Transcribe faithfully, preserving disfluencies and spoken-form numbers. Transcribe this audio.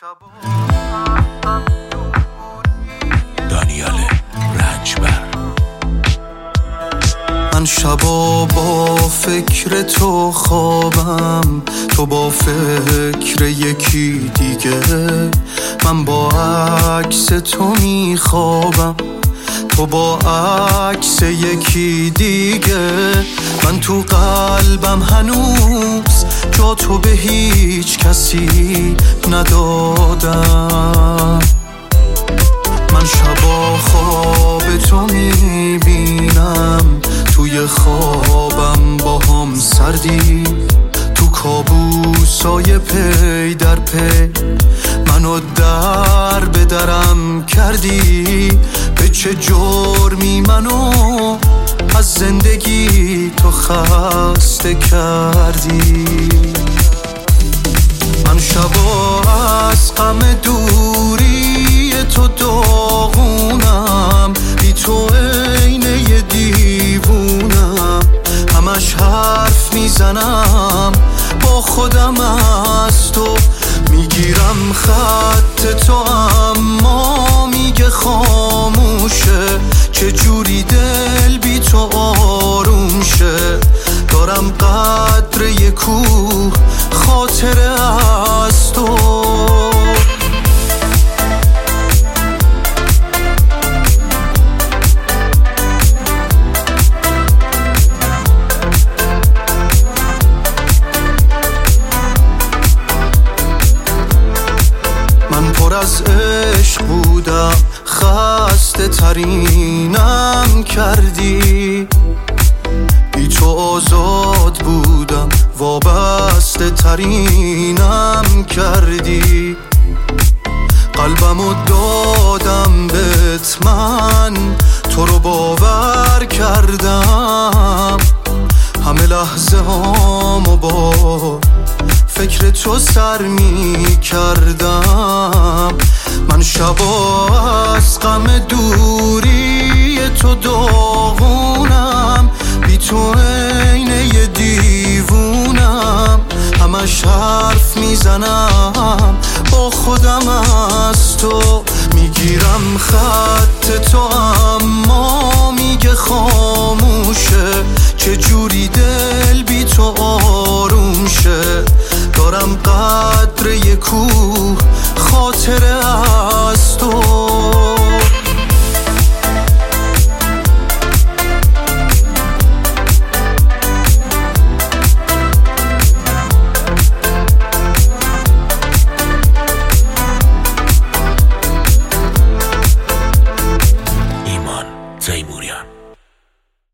دانیال رنجبر. من شبا با فکر تو خوابم، تو با فکر یکی دیگه. من با عکس تو میخوابم، تو با عکس یکی دیگه. من تو قلبم هنوز جا تو به هیچ کسی ندادم. من شبا خواب تو میبینم، توی خوابم با هم سردی، تو کابوسای پی در پی منو در به درم کردی. به چه جرمی منو از زندگی تو خسته کردی؟ من شبا از غم دوری تو داغونم، بی تو عینه ی دیوونم. همش حرف میزنم با خودم از تو، میگیرم خط تو اما میگه خاموشه. چه جوری دل بی تو آروم شه؟ دارم قدر یه کوه خاطره از تو. من پر از عشق بودم، خسته ترینم کردی. بی تو آزاد بودم، وابسته ترینم کردی. قلبمو دادم بهت، من تو رو باور کردم. همه لحظه هامو با فکر تو سر می کردم. من شبا از غم دوری تو داغونم، بی تو عینه ی دیوونم. همش حرف میزنم با خودم از تو، میگیرم خط تو اما میگه خاموشه. چه جوری دل بی تو آروم شه؟ دارم قدر یه کوه خاطره از تو. ایمان تیموریان.